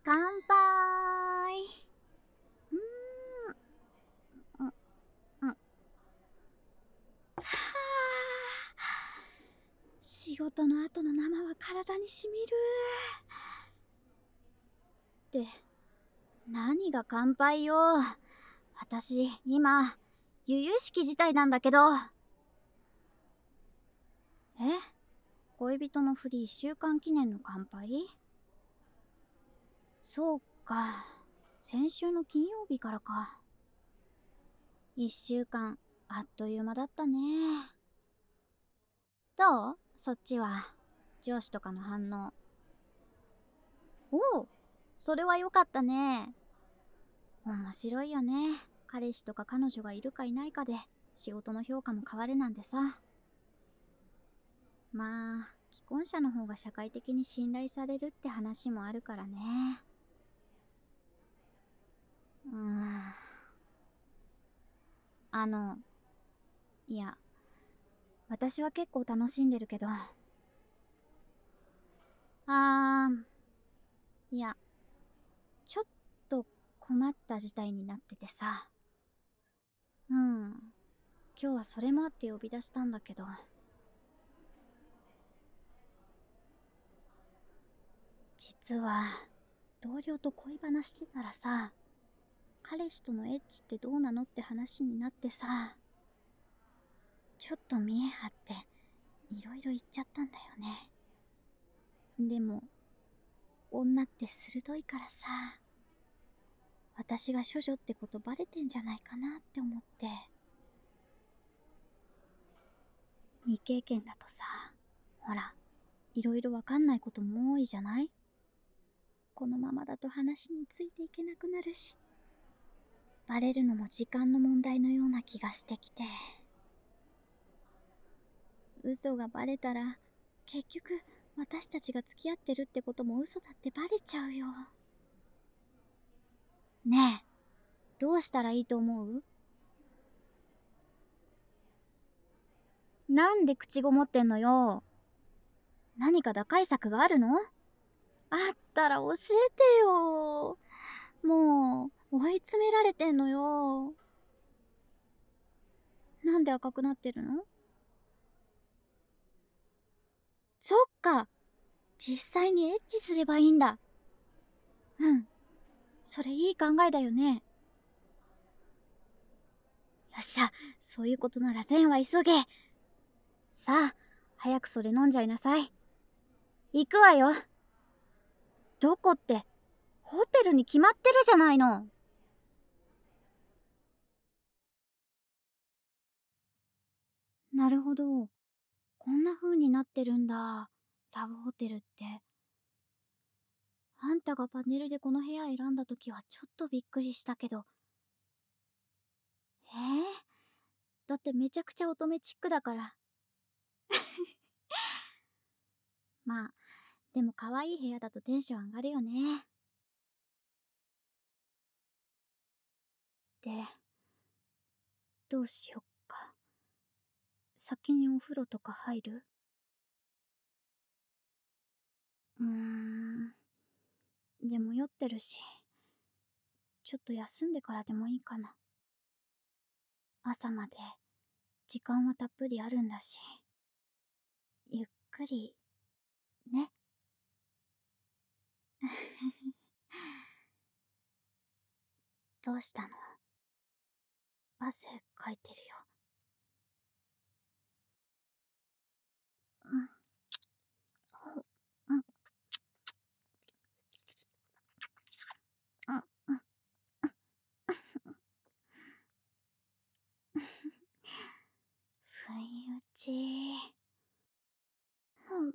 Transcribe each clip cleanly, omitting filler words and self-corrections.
乾杯。うーん。はあ、仕事の後の生は体にしみる。って何が乾杯よ。私今由々しき事態なんだけど。恋人のふり1週間記念の乾杯？そうか、先週の金曜日からか。1週間あっという間だったね。どう？そっちは上司とかの反応。おお、それは良かったね。面白いよね。彼氏とか彼女がいるかいないかで仕事の評価も変わるなんてさ。まあ既婚者の方が社会的に信頼されるって話もあるからね。あのいや、私は結構楽しんでるけど。いや、ちょっと困った事態になっててさ。今日はそれもあって呼び出したんだけど。実は同僚と恋話してたらさ、彼氏とのエッチってどうなのって話になってさ、ちょっと見え張っていろいろ言っちゃったんだよね。でも女って鋭いからさ、私が処女ってことバレてんじゃないかなって思って。未経験だとさ、ほら、いろいろわかんないことも多いじゃない？このままだと話についていけなくなるし、バレるのも時間の問題のような気がしてきて。嘘がバレたら結局私たちが付き合ってるってことも嘘だってバレちゃうよ。ねえ、どうしたらいいと思う？なんで口ごもってんのよ。何か打開策があるの？あったら教えてよ。もう追い詰められてんのよ。なんで赤くなってるの？そっか、実際にエッチすればいいんだ。うん、それいい考えだよね。よっしゃ、そういうことなら善は急げ。さあ、早くそれ飲んじゃいなさい。行くわよ。どこって、ホテルに決まってるじゃないの。なるほど。こんな風になってるんだ。ラブホテルって。あんたがパネルでこの部屋選んだ時はちょっとびっくりしたけど。だってめちゃくちゃ乙女チックだから。まあ、でも可愛い部屋だとテンション上がるよね。で、どうしよっか。先にお風呂とか入る？でも酔ってるし、ちょっと休んでからでもいいかな。朝まで時間はたっぷりあるんだし、ゆっくりね。どうしたの？汗かいてるよ。うん、うん、うん、うん。不意打ち。うん、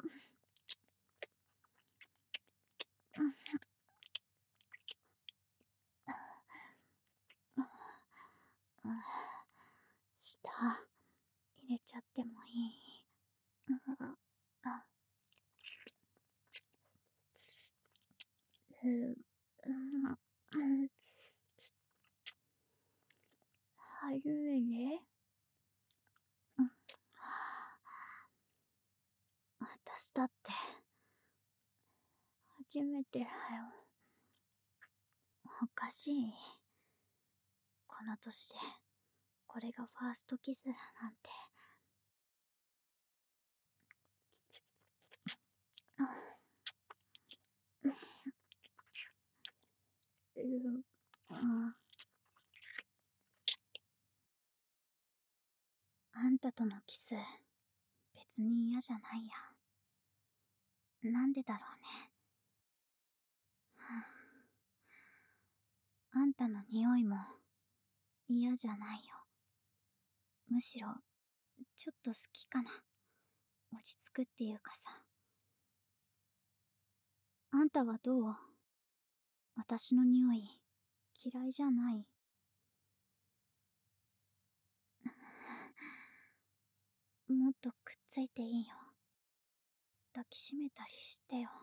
うん、うん。舌入れちゃってもいい？うん、あ、うん、うん。初めて？うん。私だって初めてだよ。 おかしい。この年で、これがファーストキスだなんて。うん、あんたとのキス、別に嫌じゃないや。なんでだろうね。あんたの匂いも嫌じゃないよ。むしろ、ちょっと好きかな。落ち着くっていうかさ。あんたはどう？私の匂い、嫌いじゃない？もっとくっついていいよ。抱きしめたりしてよ。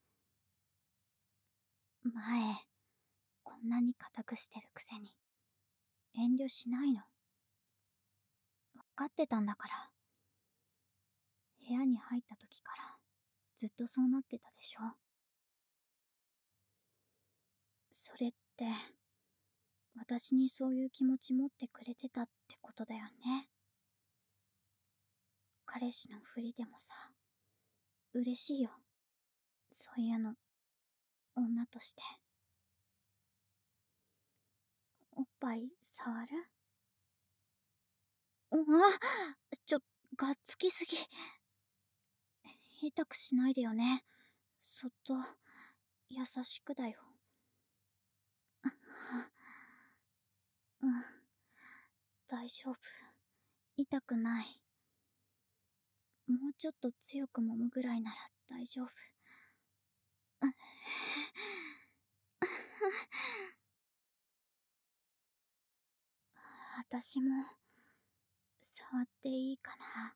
前、こんなに固くしてるくせに、遠慮しないの。わかってたんだから。部屋に入った時から、ずっとそうなってたでしょ。それって、私にそういう気持ち持ってくれてたってことだよね。彼氏のふりでもさ、嬉しいよ。そういうの、女として。おっぱい触る？うわ、がっつきすぎ。痛くしないでよね。そっと、優しくだよ。うん、大丈夫。痛くない。もうちょっと強く揉むぐらいなら大丈夫。私も、触っていいか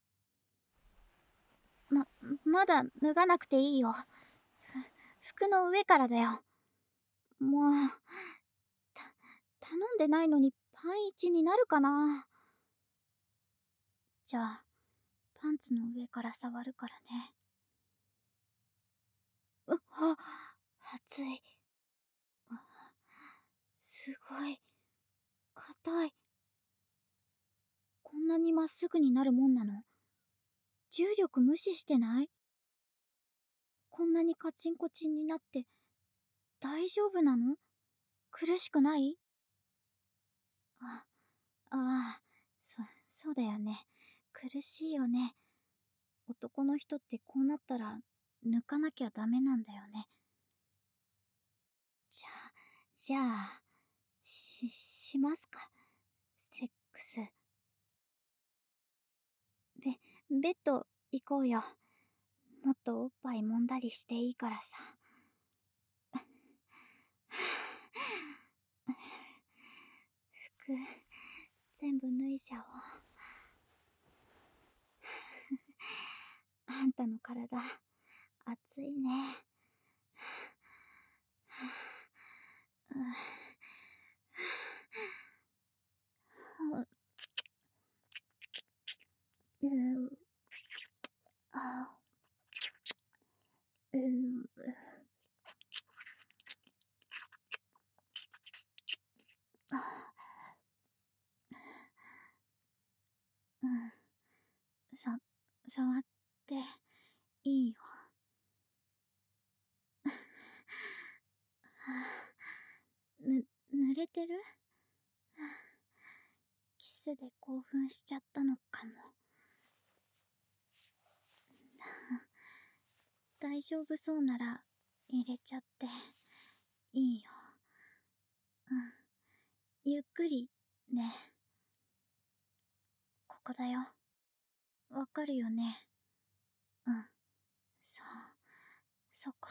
な。まだ脱がなくていいよ。服の上からだよ。もう、頼んでないのにパンイチになるかな。じゃあ、パンツの上から触るからね。熱い。すごい、硬い。こんなにまっすぐになるもんなの？重力無視してない？こんなにカチンコチンになって大丈夫なの？苦しくない？あ、ああ、そうだよね。苦しいよね。男の人ってこうなったら抜かなきゃダメなんだよね。じゃあ、しますか。セックス。ベッド行こうよ。もっとおっぱい揉んだりしていいからさ。服、全部脱いじゃおう。あんたの体、熱いね。うん、あ、うん、うん、触っていいよ。濡れてる？キスで興奮しちゃったのかも。大丈夫そうなら入れちゃっていいよ。うん。ゆっくりね。ここだよ。わかるよね。うん。そう。そこ。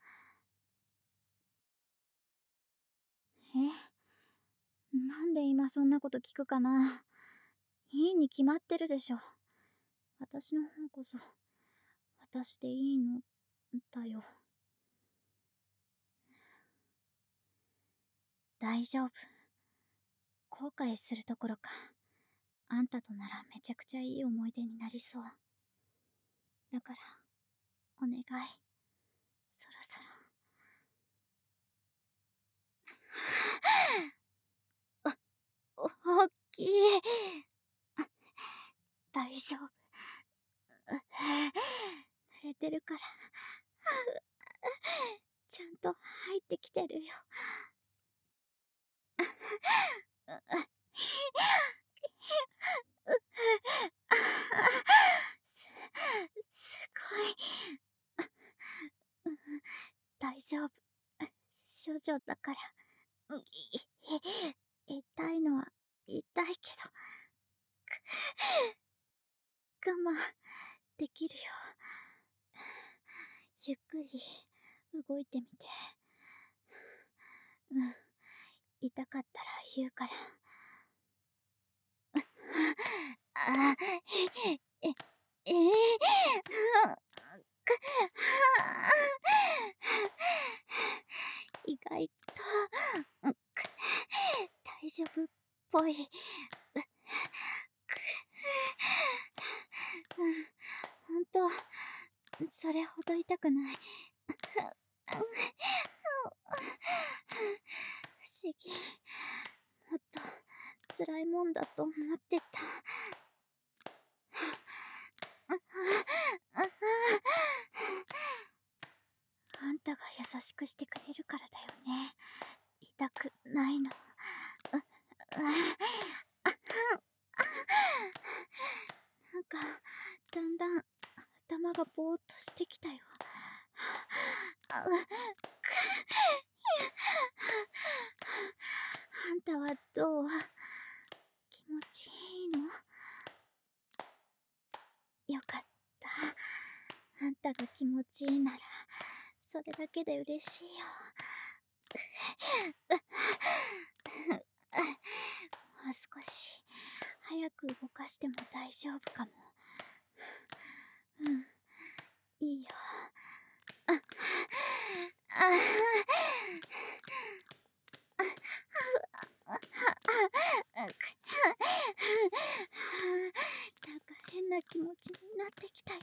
なんで今そんなこと聞くかな。いいに決まってるでしょ。私の方こそ、私でいいの、だよ。大丈夫。後悔するところか。あんたとならめちゃくちゃいい思い出になりそう。だから、お願い。そろそろ。 大丈夫。濡れてるから、ちゃんと入ってきてるよ。す、すごい。大丈夫。処女だから。痛いのは痛いけど、我慢できるよ。ゆっくり動いてみて。痛かったら言うから。あ、え、えー、意外と、大丈夫っぽい。ほんと、それほど痛くない。不思議。もっと辛いもんだと思ってた。あんたが優しくしてくれるからだよね。痛くないの。なんか、だんだん頭がぼーっとしてきたよ。あんたはどう？気持ちいいの？よかった。あんたが気持ちいいなら、それだけで嬉しいよ。もう少し、早く動かしても大丈夫かも。いいよ。なんか変な気持ちになってきたよ。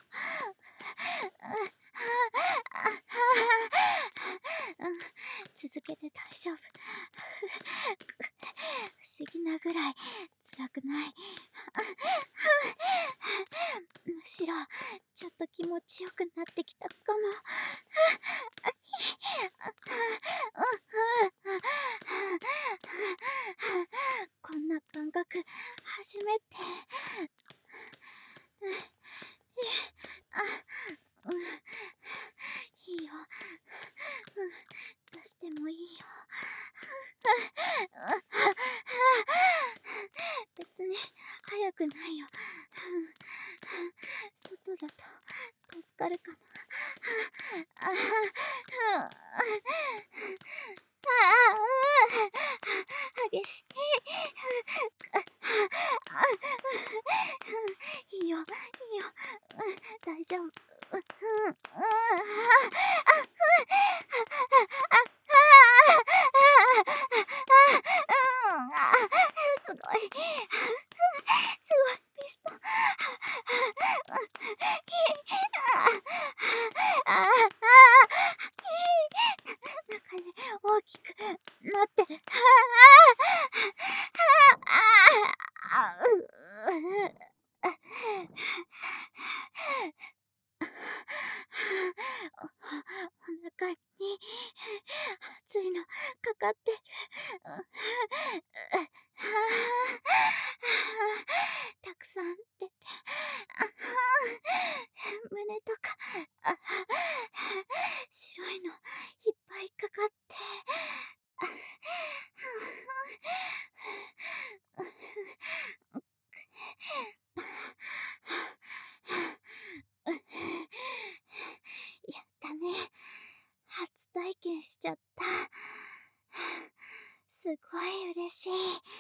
続けて大丈夫。不思議なぐらい辛くない。むしろちょっと気持ちよくなってきたかも。こんな感覚初めて。いいよ。出してもいいよ。別に早くないよ。外だと助かるかな。激しい。いいよ、いいよ。大丈夫。すごい。すごい、ピストン。中で大きくなってる。お腹に熱いのかかってる。たくさん出て、胸とか白いのいっぱいかかって。やったね。初体験しちゃった。すごい嬉しい。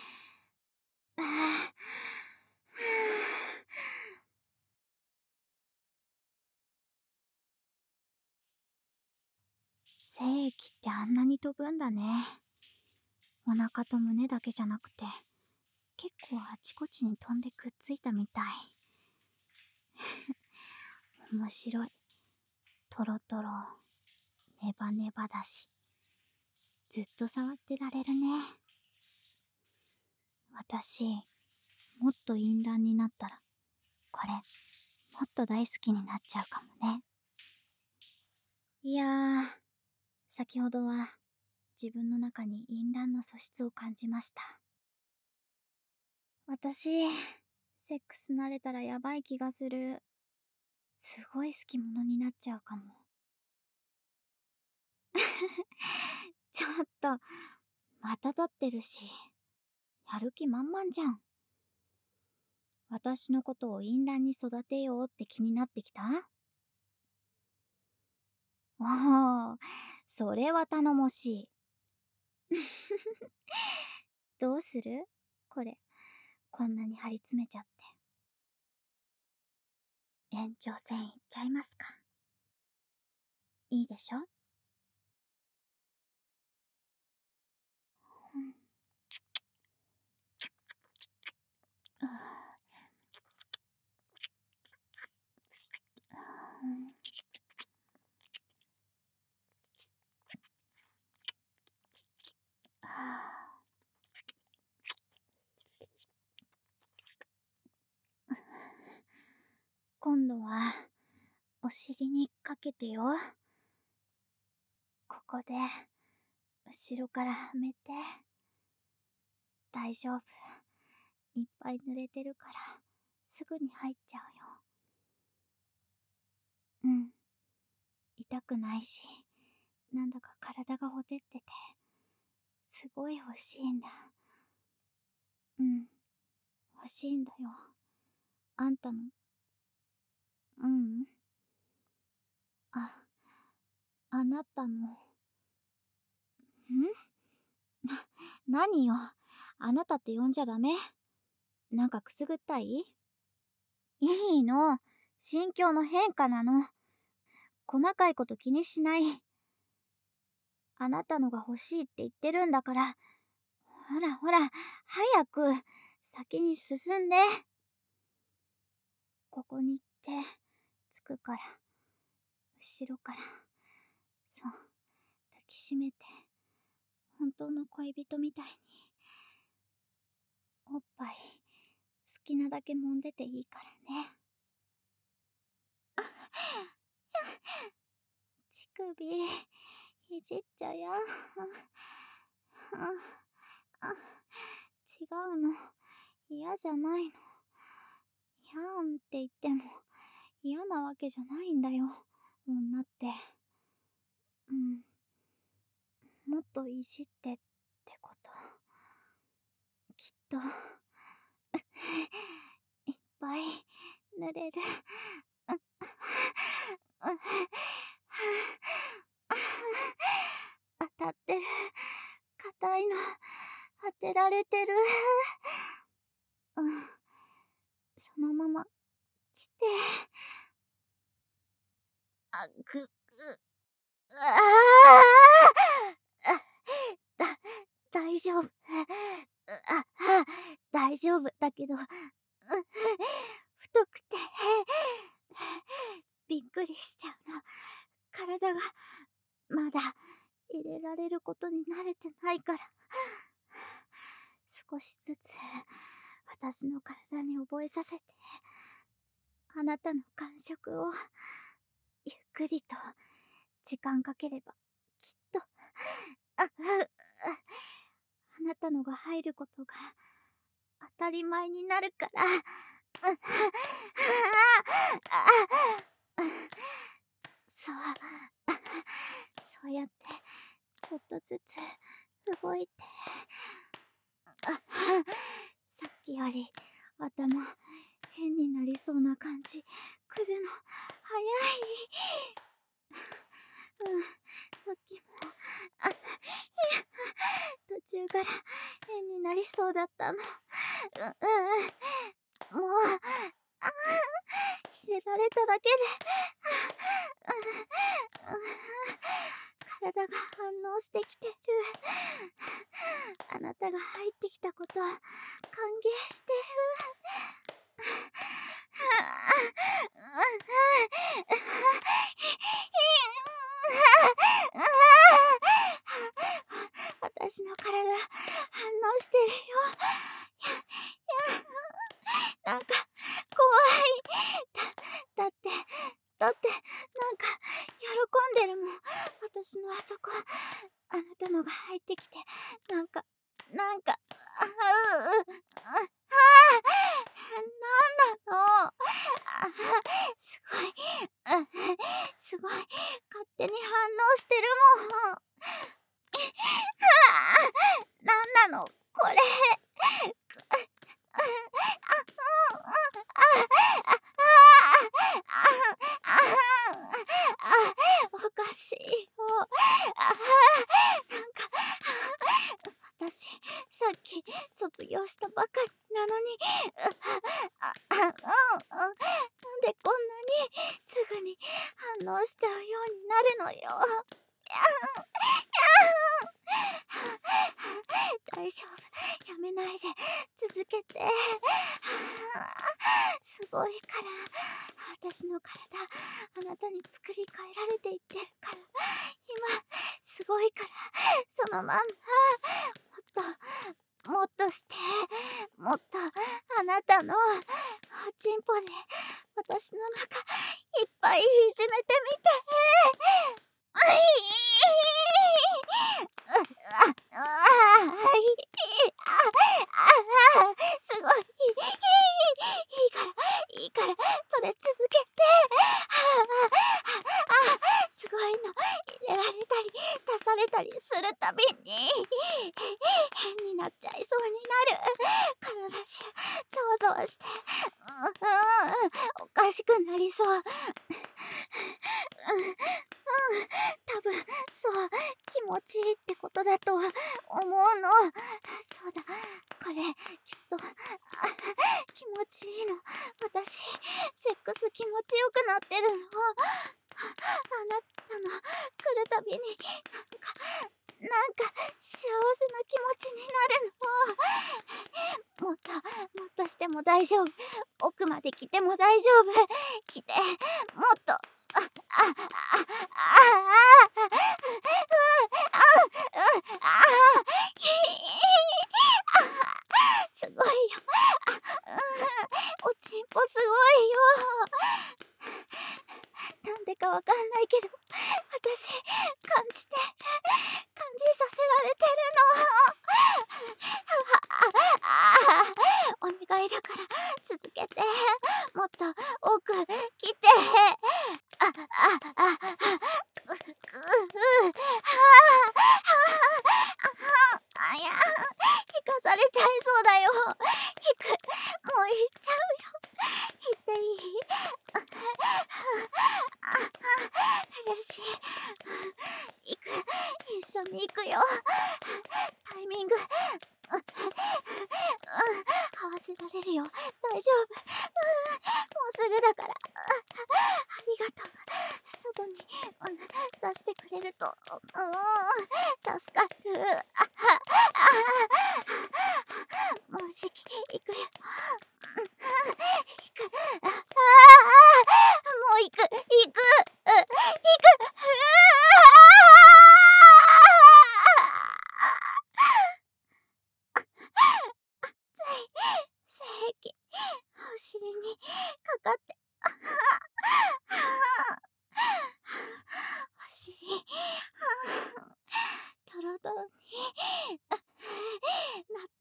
精液ってあんなに飛ぶんだね。お腹と胸だけじゃなくて、結構あちこちに飛んでくっついたみたい。面白い。トロトロ、ネバネバだし、ずっと触ってられるね。私、 もっと淫乱になったら、これ、もっと大好きになっちゃうかもね。いやー、先ほどは自分の中に淫乱の素質を感じました。私、セックス慣れたらやばい気がする。すごい好き者になっちゃうかも。ちょっと、また立ってるし、やる気満々じゃん。私のことを淫乱に育てようって気になってきた？おお、それは頼もしい。どうする？これ、こんなに張り詰めちゃって。延長戦いっちゃいますか？いいでしょ？うん。今度は、お尻にかけてよ。ここで、後ろからはめて。大丈夫。いっぱい濡れてるから、すぐに入っちゃうよ。うん。痛くないし、なんだか体がほてってて、すごい欲しいんだ。うん、欲しいんだよ。あんたの。うん。あ、あなたの。何よ。あなたって呼んじゃダメ。なんかくすぐったい？いいの。心境の変化なの。細かいこと気にしない。あなたのが欲しいって言ってるんだから。ほらほら、早く、先に進んで。ここに行って、つくから。後ろから。そう、抱きしめて。本当の恋人みたいに。おっぱい、好きなだけ揉んでていいからね。乳首、いじっちゃや。違うの。嫌じゃないの。やんって言っても嫌なわけじゃないんだよ。女って。うん。もっといじってってこと。きっと、いっぱい濡れる。当たってる。硬いの。当てられてる。うん。そのまま、来て。ああ大丈夫。大丈夫だけど、太くて、びっくりしちゃうの。体が、まだ、入れられることに慣れてないから。少しずつ、私の体に覚えさせて、あなたの感触を、ゆっくりと、時間かければ、きっと、あなたのが入ることが、当たり前になるから。そう、そうやって、ちょっとずつ、動いて。さっきより、頭、変になりそうな感じ、来るの、早い。さっきも、途中から変になりそうだったの。もう、入れられただけで、体が反応してきてる。あなたが入ってきたこと、歓迎してる。私の体、反応してるよ。 なんか、怖い。だって、なんか、喜んでるもん。私のあそこ、あなたのが入ってきて、なんか、なんなの。すごい、すごい、勝手に反応してるもん。なんなの、これ。おかしいよ。なんか、私、さっき卒業したばかりなのに、なんでこんなにすぐに反応しちゃうようになるのよ。大丈夫。やめないで。続けて。すごいから。私の体、あなたに作り変えられていってるから。今、すごいから。そのまんま。もっとして。もっと、あなたの、おちんぽで、私の中、いっぱいいじめてみて。すごい。いいから、それ続けて。すごいの。入れられたり、出されたりするたびに、変になっちゃいそうになる。体中、ざわざわして、おかしくなりそう。多分、そう、気持ちいいってことだと思うの。そうだ、これ、きっと、気持ちいいの。私、セックス気持ちよくなってるの。あなたの来るたびに、なんか、幸せな気持ちになるの。もっとしても大丈夫。奥まで来ても大丈夫。来て、もっと。すごいよ。おちんぽすごいよ。なんでかわかんないけど、私、感じさせられてるの。お願いだから続けて。もっと奥来て。あ、あ、あ、あ、う、う、あや、引かされちゃいそうだよ。引く。もう行っちゃうよ。行っていい？よし。行く。一緒に行くよ。タイミング。合わせられるよ。大丈夫。もうすぐだから。ありがとう。外に、出してくれると、助かる。もうじき、行くよ。行く。もう行く。行く。精液、お尻にかかって、お尻、ドロドロになって、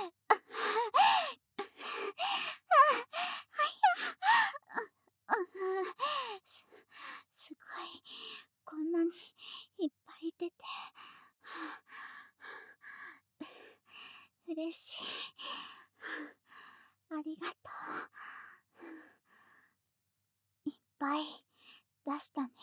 す、すごい、こんなにいっぱい出て、嬉しい。ありがとう。いっぱい出したね。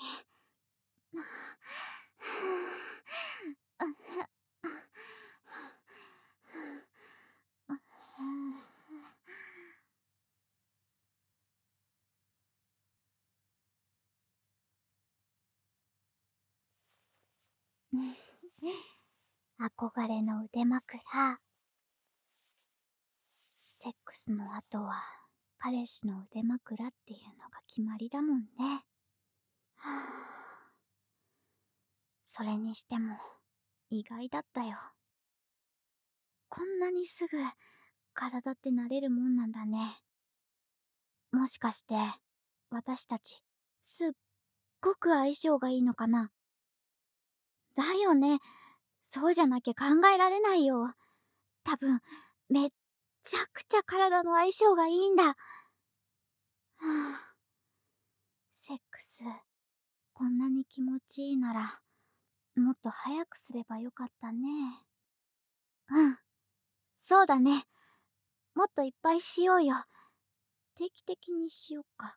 憧れの腕枕。セックスの後は彼氏の腕枕っていうのが決まりだもんね。はあ、それにしても意外だったよ。こんなにすぐ体って慣れるもんなんだね。 もしかして、私たち、すっごく相性がいいのかな？だよね。そうじゃなきゃ考えられないよ。多分、めっちゃくちゃ体の相性がいいんだ。はあ、セックス、こんなに気持ちいいなら、もっと早くすればよかったね。うん、そうだね。もっといっぱいしようよ。定期的にしよっか。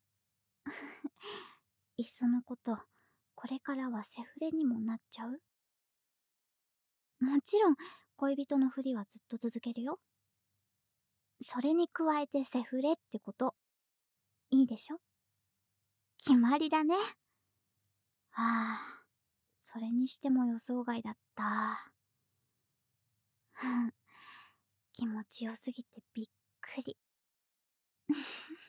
いっそのこと、これからはセフレにもなっちゃう？もちろん、恋人のふりはずっと続けるよ。それに加えてセフレってこと、いいでしょ？決まりだね。はあ、それにしても予想外だった。気持ちよすぎてびっくり。